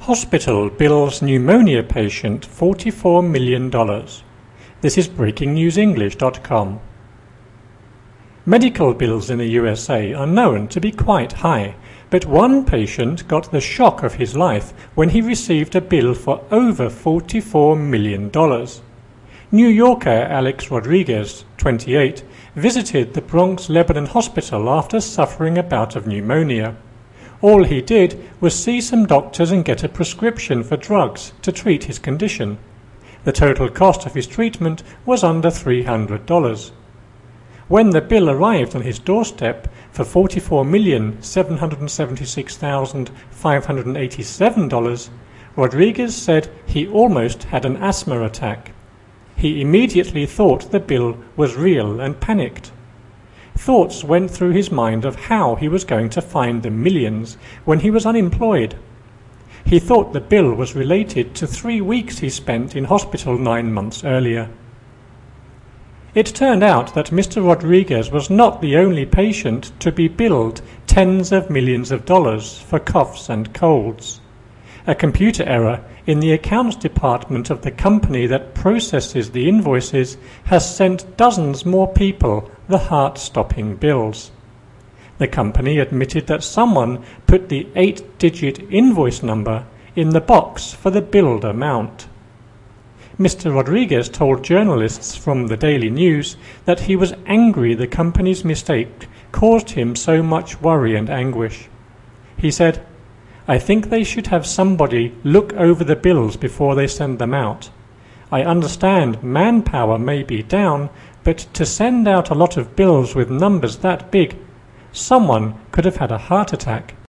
Hospital bills pneumonia patient $44 million. This is BreakingNewsEnglish.com. Medical bills in the USA are known to be quite high, but one patient got the shock of his life when he received a bill for over $44 million. New Yorker Alex Rodriguez, 28, visited the Bronx Lebanon Hospital after suffering a bout of pneumonia. All he did was see some doctors and get a prescription for drugs to treat his condition. The total cost of his treatment was under $300. When the bill arrived on his doorstep for $44,776,587, Rodriguez said he almost had an asthma attack. He immediately thought the bill was real and panicked. Thoughts went through his mind of how he was going to find the millions when he was unemployed. He thought the bill was related to 3 weeks he spent in hospital 9 months earlier. It turned out that Mr. Rodriguez was not the only patient to be billed tens of millions of dollars for coughs and colds. A computer error in the accounts department of the company that processes the invoices has sent dozens more people the heart-stopping bills. The company admitted that someone put the 8-digit invoice number in the box for the billed amount. Mr. Rodriguez told journalists from the Daily News that he was angry the company's mistake caused him so much worry and anguish. He said, "I think they should have somebody look over the bills before they send them out. I understand manpower may be down, but to send out a lot of bills with numbers that big, someone could have had a heart attack."